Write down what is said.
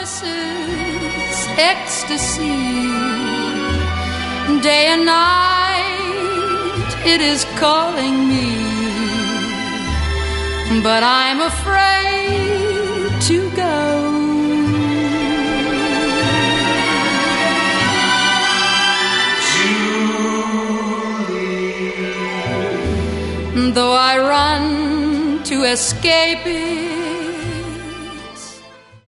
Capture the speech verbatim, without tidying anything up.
promises, ecstasy, day and night it is calling me, but I'm afraid to go. Julie, though I run to escape it,